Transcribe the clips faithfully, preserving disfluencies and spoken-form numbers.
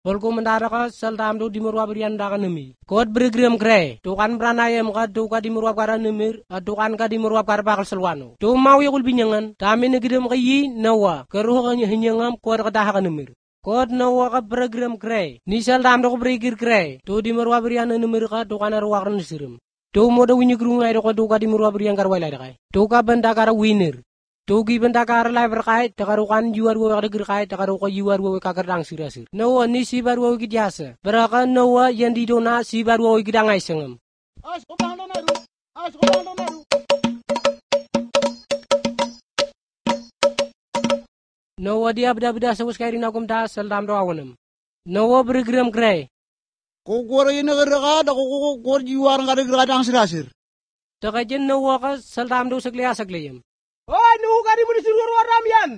Polko mendara ka saldam do dimurwa berian da kanemi. Kod bergram kre. Tukan pranayam ka tuka dimurwa kara nemir. Tukan ka dimurwa kara bakal selwano. Tu mau yakul binyangan. Tami negedem ka yi nawa. Keruh ka hinyangam kod ka daha kanemir. Kod nawa ka bergram kre. Ni saldam do ka berigir kre. Tu dimurwa berian nemir ka tukan arwak ran sirim. Tu moda winyu krungai do ka tuka dimurwa berian karwai lai kai. Tuka benda kara winner. Tugi benda kara lai berkai, takarukan juar wo kada gerkai, takaruka juar wo kakardang sirasir. Nawa ni si baru wo kidiasa. Beraka nawa yang di dona si baru wo kidangai sengam. As kubang do naru. As kubang do naru. Nawa dia beda-beda sewus kairi nakum ta seldam do awanam. Nawa bergram krai. Ko gora ina geraka, da ko gor juar kada geradang sirasir. Takajen nawa ka seldam do seklia sekliyam. Oh, nu kari budi suruh orang yan.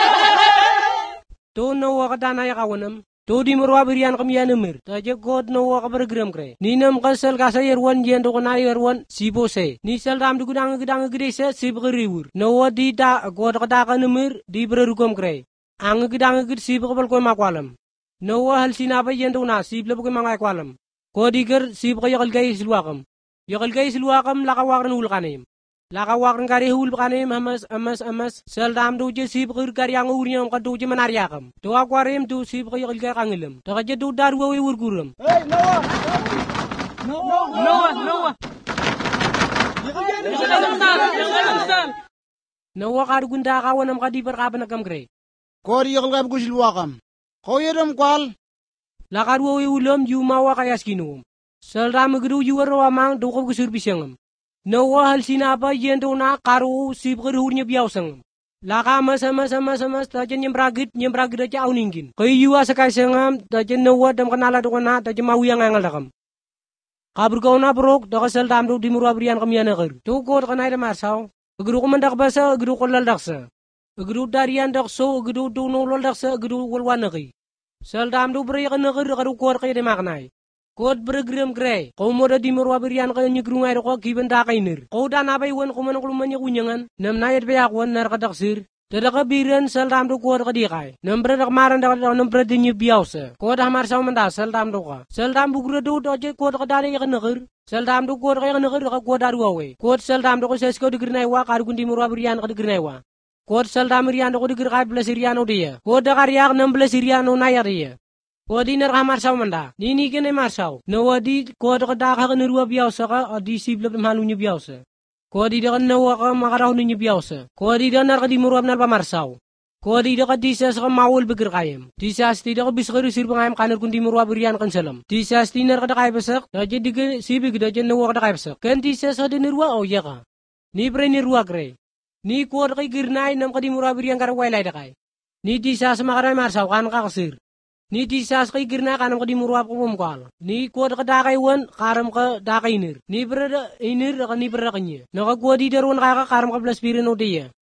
Tu nawa ka dana ya kawanam. Tu di murwa berian kami yanemir. Taje god nawa ka bergram kre. Ni nam kasel kasa yerwan jen do kana yerwan sibose. Ni sel dam du gudang gudang gede se sib geriwur. Nawa di da god ka da kanemir di berugam kre. Ang gudang gede sib kabal ko makwalam. Nawa hal sinapa jen do na sib lebo ko mangay kwalam. Ko diger sib ka yakal gay silwakam. Yakal gay silwakam lakawak ran ul kanem. Laka wakran kari hul kanem amas amas amas seldam do je sib kir kari ang uriam ka do je manariakam. Do aquarium do sib ka yakil ka kangilam. To ka je do darwa we urguram. Hey, Noah. Noah, Noah. Nawa ka gunda ka wanam ka di perkaban agam kre. Ko di yakal ka busilwakam. Ko yedam kwal. Laka we ulam jumawa kayas kinum. Seldam gdu juwar wamang do ko gusurbisangam. Nawa hal sinapa yendo na karu sib kerurnya biausang. Laka masa masa masa mas tajen nyembragit nyembragit aja auningin. Kau yuwa sekai sengam tajen nawa dam kenala dokana tajen mau yang angal dakam. Kabur kau na brok dak sel dam do dimurwa berian kamiana ker. Tu ko kanai marsau. Guru ko mendak basa guru ko lal daksa. Guru darian dakso guru do no lal daksa guru walwanaki. Sel dam do beri kana ker karu ko kay de maknai. Kod bergram kre. Kau moda di murwa berian kaya nyegrungai roko kiban da kainir. Kau dan apa iwan kau mana kulumanya kunyangan. Nam nayat beyak wan nar kadaksir. Tada kabiran sel dam do kod kadikai. Nam berdak maran da nam berdinyu biausa. Kod hamar saw menda sel dam do ka. Sel dam bugra do doje kod kadari ya kanakir. Sel dam do kod kaya kanakir ka kod daru awe. Kod sel dam do ko sesko digernai wa kargun di murwa berian ka digernai wa. Kod sel dam berian do ko digerkai belas iriano dia. Kod da karyak nam belas iriano nayar dia. Kodi ner kamar saw manda. Nini kene marsaw. Nawa di kod ka da ka nerua biausa ka di siblab malunya biausa. Kodi da nawa ka makaraw ninyo biausa. Kodi da nar ka di murwa nar pamarsaw. Kodi da ka disas ka mawul beger kayem. Disas ti da ka bisgeri sir pangayam kaner kun di murwa berian kan salam. Disas ti ner ka da kay besak. Da je di sibig da je nawa ka da kay besak. Kan disas ka di nerua o ya ka. Ni pre nerua kre. Ni kod ka girnay nam ka di murwa berian kar wailay da kay. Ni disas makaray marsaw kan ka kasir. Ni disas kay girna kanam ka di murwa ko mumkwal. Ni kod ka dakay wan karam ka dakay nir. Ni berada inir ka ni berada kanya. Naka kod di daruan ka ka karam ka belas birin o diya.